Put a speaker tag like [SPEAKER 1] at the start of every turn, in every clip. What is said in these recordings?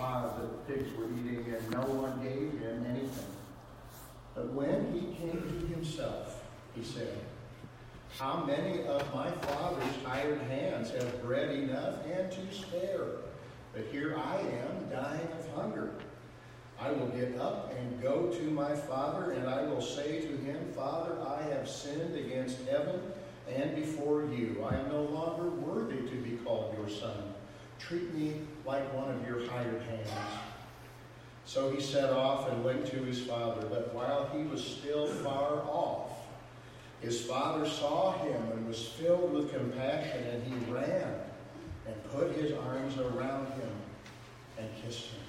[SPEAKER 1] pods that the pigs were eating, and no one gave him anything. But when he came to himself, he said, "How many of my father's hired hands have bread enough and to spare? But here I am, dying of hunger. I will get up and go to my father, and I will say to him, Father, I have sinned against heaven and before you. I am no longer worthy to be called your son. Treat me like one of your hired hands." So he set off and went to his father. But while he was still far off, his father saw him and was filled with compassion, and he ran and put his arms around him and kissed him.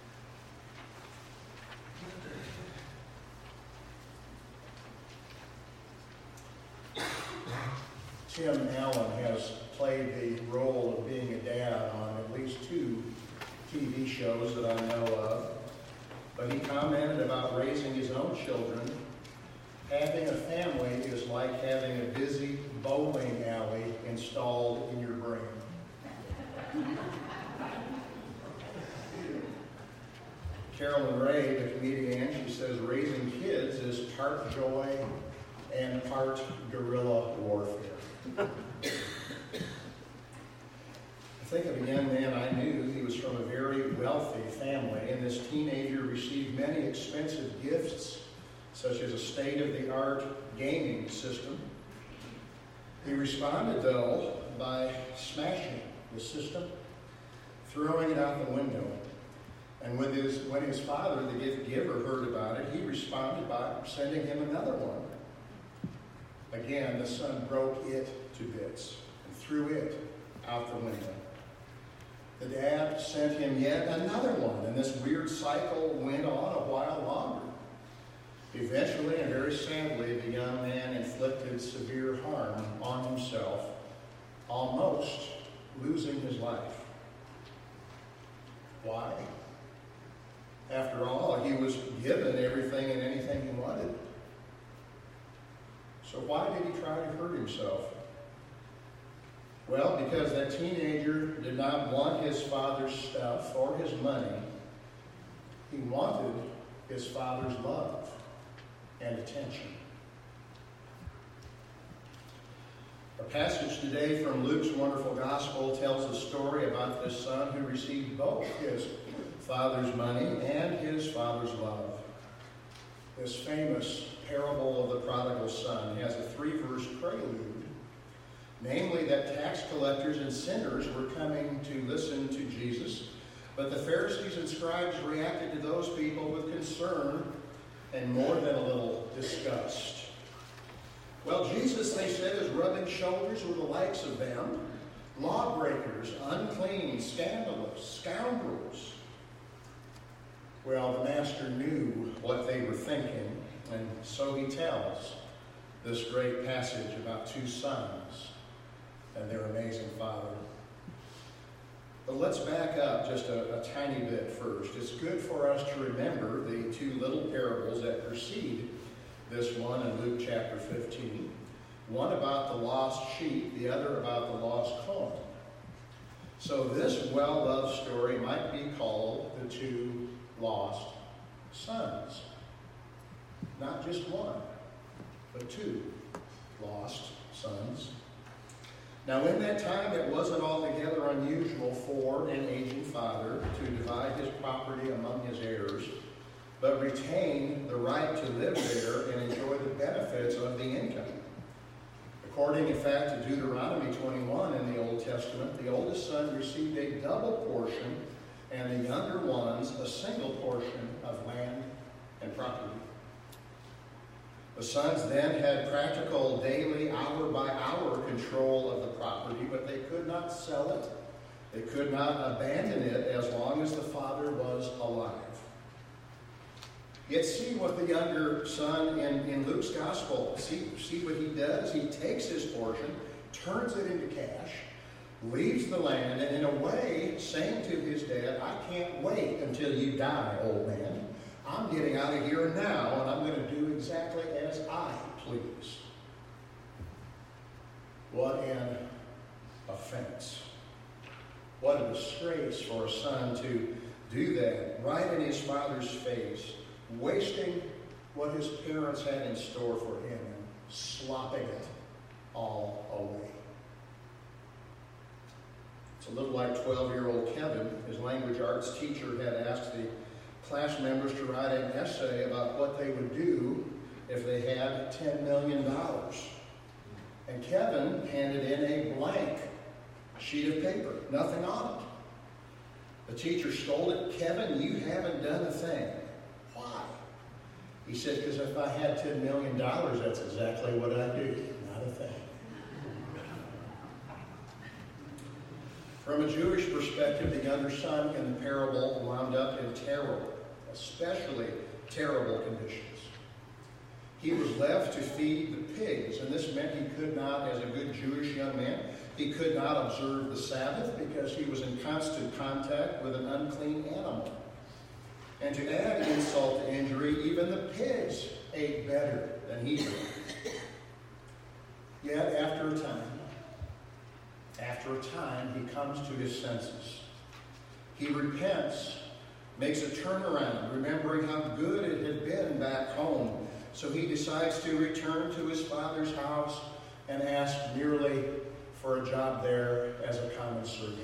[SPEAKER 1] Tim Allen has played the role of being a dad on at least 2 TV shows that I know of. But he commented about raising his own children. Having a family is like having a busy bowling alley installed in your brain. Carolyn Ray, the comedian, she says raising kids is part joy and part guerrilla warfare. I think of a young man I knew. He was from a very wealthy family, and this teenager received many expensive gifts, such as a state-of-the-art gaming system. He responded, though, by smashing the system, throwing it out the window. And when his father, the gift giver, heard about it, he responded by sending him another one. Again, the son broke it to bits and threw it out the window. The dad sent him yet another one, and this weird cycle went on a while longer. Eventually, and very sadly, the young man inflicted severe harm on himself, almost losing his life. Why? After all, he was given everything and anything he wanted. So why did he try to hurt himself? Well, because that teenager did not want his father's stuff or his money. He wanted his father's love and attention. Our passage today from Luke's wonderful gospel tells a story about this son who received both his father's money and his father's love. This famous parable of the prodigal son has a 3-verse prelude, namely that tax collectors and sinners were coming to listen to Jesus, but the Pharisees and scribes reacted to those people with concern and more than a little disgust. Well, Jesus, they said, is rubbing shoulders with the likes of them, lawbreakers, unclean, scandalous, scoundrels. Well, the master knew what they were thinking, and so he tells this great passage about 2 sons and their amazing father. But let's back up just a tiny bit first. It's good for us to remember the 2 little parables that precede this one in Luke chapter 15. One about the lost sheep, the other about the lost coin. So this well-loved story might be called the 2 lost sons. Not just one, but 2 lost sons. Now, in that time, it wasn't altogether unusual for an aging father to divide his property among his heirs, but retain the right to live there and enjoy the benefits of the income. According, in fact, to Deuteronomy 21 in the Old Testament, the oldest son received a double portion, and the younger ones a single portion of land and property. The sons then had practical daily, hour-by-hour control of the property, but they could not sell it. They could not abandon it as long as the father was alive. Yet see what the younger son in Luke's gospel, see what he does? He takes his portion, turns it into cash, leaves the land, and in a way saying to his dad, I can't wait until you die, old man. I'm getting out of here now, and I'm going to do exactly as I please. What an offense. What a disgrace for a son to do that right in his father's face, wasting what his parents had in store for him and slopping it all away. It's a little like 12-year-old Kevin. His language arts teacher had asked the class members to write an essay about what they would do if they had $10 million. And Kevin handed in a blank sheet of paper, nothing on it. The teacher scolded, "Kevin, you haven't done a thing." "Why?" He said, "Because if I had $10 million, that's exactly what I'd do. Not a thing." From a Jewish perspective, the younger son in the parable wound up in terrible, especially terrible conditions. He was left to feed the pigs, and this meant he could not, as a good Jewish young man, he could not observe the Sabbath because he was in constant contact with an unclean animal. And to add insult to injury, even the pigs ate better than he did. Yet after a time, he comes to his senses. He repents, makes a turnaround, remembering how good it had been back home. So he decides to return to his father's house and ask merely for a job there as a common servant.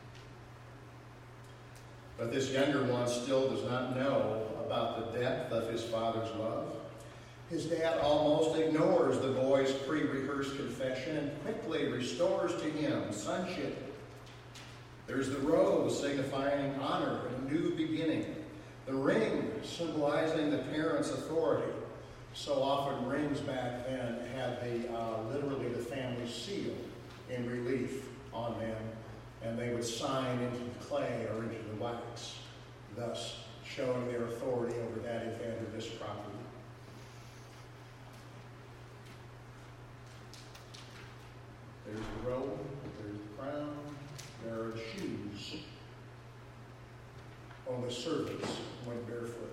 [SPEAKER 1] But this younger one still does not know about the depth of his father's love. His dad almost ignores the boy's pre-rehearsed confession and quickly restores to him sonship. There's the rose signifying honor and a new beginning. The ring symbolizing the parent's authority. So often rings back then had literally the family seal in relief on them, and they would sign into the clay or into the wax, thus showing their authority over that event or this property. There's the robe, there's the crown, there are shoes. Only servants went barefoot.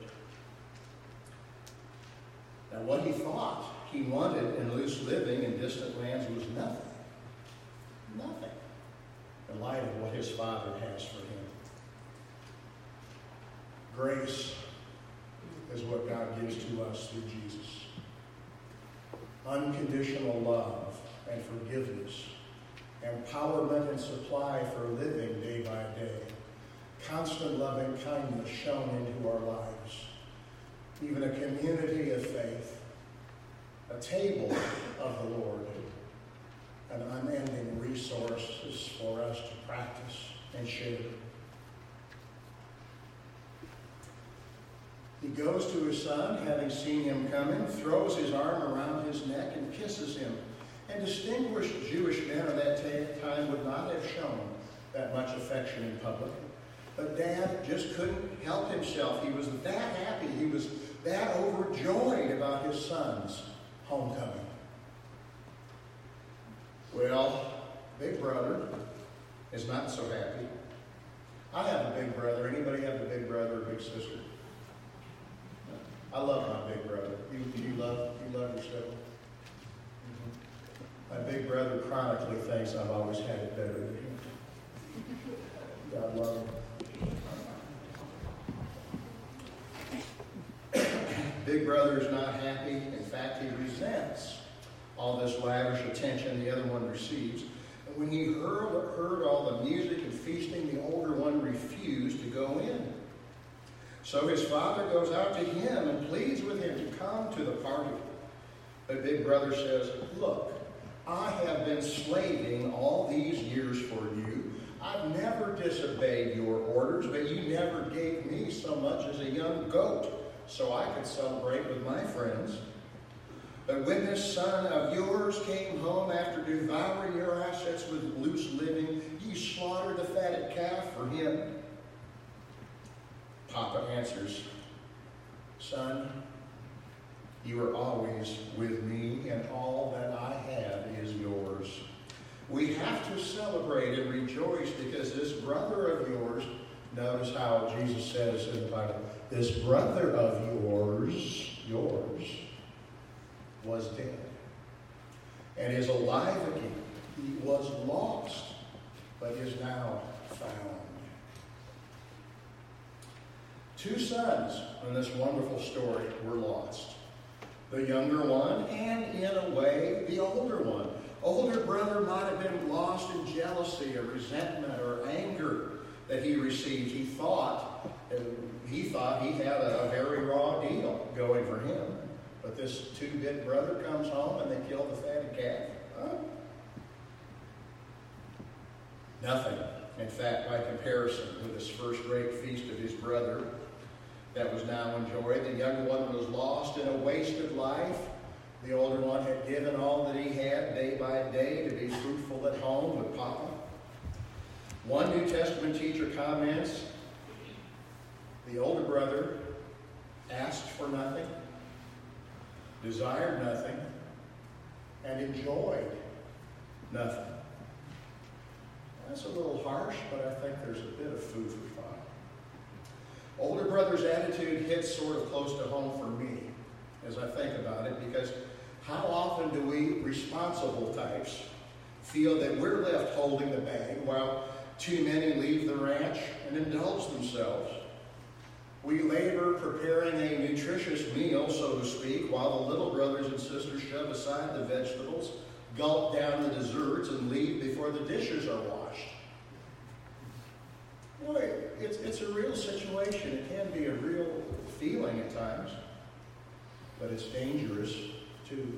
[SPEAKER 1] Now, what he thought he wanted in loose living in distant lands was nothing. Nothing in light of what his Father has for him. Grace is what God gives to us through Jesus. Unconditional love and forgiveness, empowerment and supply for living day by day, constant loving kindness shown into our lives, even a community of faith, a table of the Lord, and unending resources for us to practice and share. He goes to his son, having seen him coming, throws his arm around his neck and kisses him. And distinguished Jewish men of that time would not have shown that much affection in public. But Dad just couldn't help himself. He was that happy. He was that overjoyed about his son's homecoming. Well, Big Brother is not so happy. I have a big brother. Anybody have a big brother or big sister? I love my big brother. You love yourself? My big brother chronically thinks I've always had it better than him. God love him. Big brother is not happy. In fact, he resents all this lavish attention the other one receives. And when he heard all the music and feasting, the older one refused to go in. So his father goes out to him and pleads with him to come to the party. But Big Brother says, "Look, I have been slaving all these years for you. I've never disobeyed your orders, but you never gave me so much as a young goat so I could celebrate with my friends. But when this son of yours came home after devouring your assets with loose living, you slaughtered the fatted calf for him." Papa answers, "Son, you are always with me, and all that I have is yours. We have to celebrate and rejoice because this brother of yours," notice how Jesus says in the Bible, "this brother of yours, was dead, and is alive again. He was lost, but is now found." Two sons in this wonderful story were lost. The younger one, and in a way, the older one. Older brother might have been lost in jealousy or resentment or anger that he received. He thought he had a very raw deal going for him. But this two-bit brother comes home and they kill the fatted calf. Huh? Nothing. In fact, by comparison with this first great feast of his brother that was now enjoyed, the younger one was lost in a wasted life. The older one had given all that he had day by day to be fruitful at home with Papa. One New Testament teacher comments, the older brother asked for nothing, desired nothing, and enjoyed nothing. That's a little harsh, but I think there's a bit of food for thought. Older brother's attitude hits sort of close to home for me as I think about it, because how often do we responsible types feel that we're left holding the bag while too many leave the ranch and indulge themselves? We labor preparing a nutritious meal, so to speak, while the little brothers and sisters shove aside the vegetables, gulp down the desserts, and leave before the dishes are washed. You know, it's a real situation. It can be a real feeling at times, but it's dangerous too.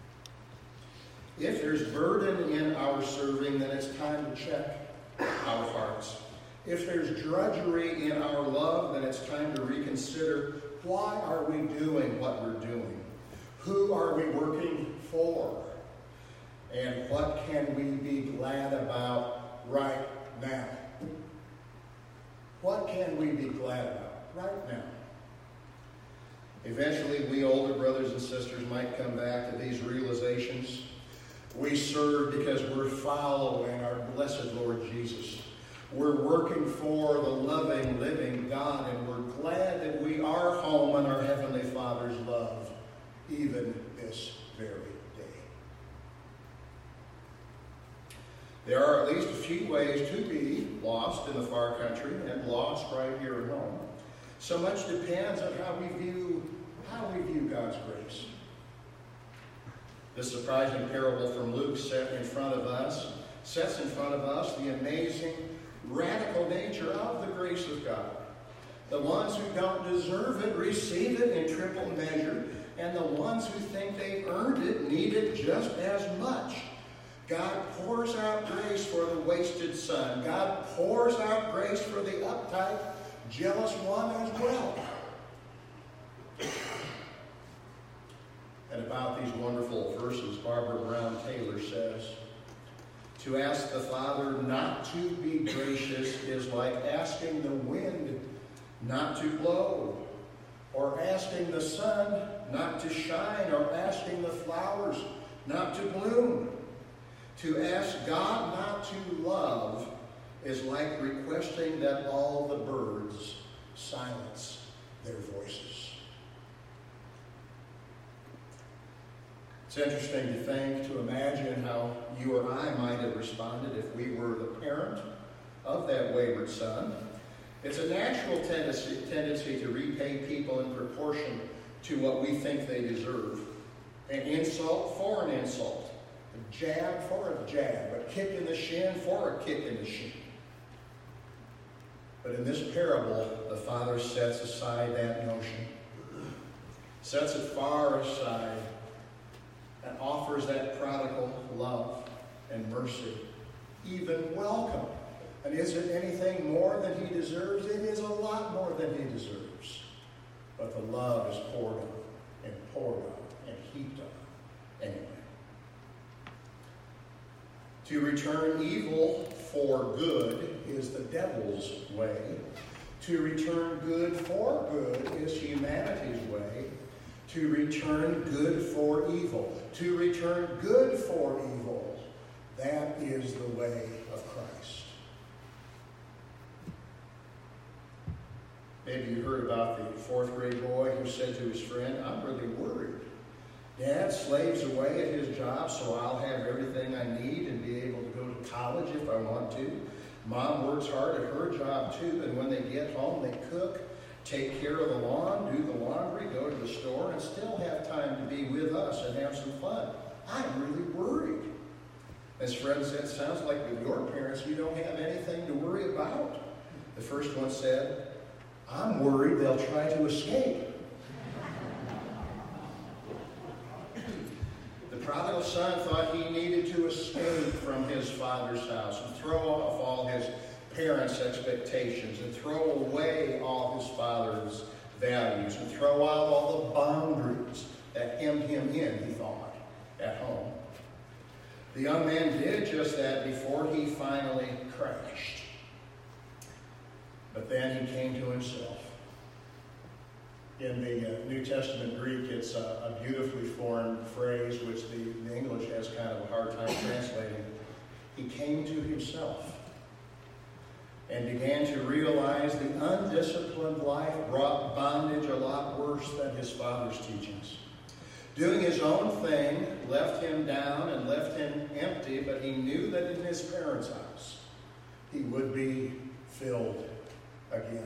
[SPEAKER 1] If there's burden in our serving, then it's time to check our hearts. If there's drudgery in our love, then it's time to reconsider, why are we doing what we're doing? Who are we working for? And what can we be glad about right now? What can we be glad about right now? Eventually, we older brothers and sisters might come back to these realizations. We serve because we're following our blessed Lord Jesus. We're working for the loving, living God, and we're glad that we are home in our Heavenly Father's love, even this very day. There are at least a few ways to be lost in the far country and lost right here at home. So much depends on how we view God's grace. This surprising parable from Luke sets in front of us the amazing, radical nature of the grace of God. The ones who don't deserve it receive it in triple measure, and the ones who think they've earned it need it just as much. God pours out grace for the wasted son. God pours out grace for the uptight, jealous one as well. And about these wonderful verses, Barbara Brown Taylor says, to ask the Father not to be gracious is like asking the wind not to blow, or asking the sun not to shine, or asking the flowers not to bloom. To ask God not to love is like requesting that all the birds silence their voices. It's interesting to imagine how you or I might have responded if we were the parent of that wayward son. It's a natural tendency to repay people in proportion to what we think they deserve. An insult for an insult. A jab for a jab. A kick in the shin for a kick in the shin. But in this parable, the Father sets aside that notion. Sets it far aside. And offers that prodigal love and mercy, even welcome. And is it anything more than he deserves? It is a lot more than he deserves. But the love is poured on and poured on and heaped on anyway. To return evil for good is the devil's way. To return good for good is humanity's way. To return good for evil. To return good for evil. That is the way of Christ. Maybe you heard about the fourth grade boy who said to his friend, I'm really worried. Dad slaves away at his job so I'll have everything I need and be able to go to college if I want to. Mom works hard at her job too, and when they get home they cook take care of the lawn, do the laundry, go to the store, and still have time to be with us and have some fun. I'm really worried. As Fred said, it sounds like with your parents, you don't have anything to worry about. The first one said, I'm worried they'll try to escape. The prodigal son thought he needed to escape from his father's house and throw off all his parents' expectations and throw away all his father's values and throw out all the boundaries that hemmed him in, he thought, at home. The young man did just that before he finally crashed. But then he came to himself. In the New Testament Greek, it's a beautifully formed phrase which the English has kind of a hard time translating. He came to himself and began to realize the undisciplined life brought bondage a lot worse than his father's teachings. Doing his own thing left him down and left him empty, but he knew that in his parents' house he would be filled again.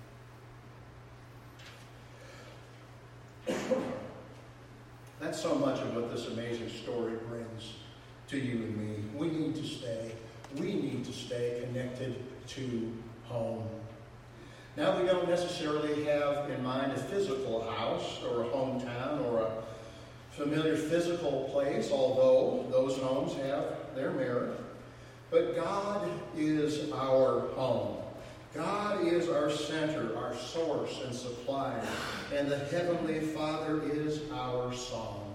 [SPEAKER 1] That's so much of what this amazing story brings to you and me. We need to stay. We need to stay connected to home. Now, we don't necessarily have in mind a physical house or a hometown or a familiar physical place, although those homes have their merit. But God is our home. God is our center, our source and supply, and the Heavenly Father is our song.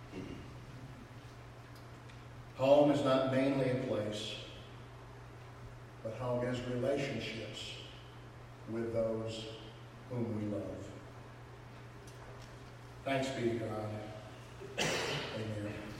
[SPEAKER 1] Home is not mainly a place, but home is relationships with those whom we love. Thanks be to God. Amen.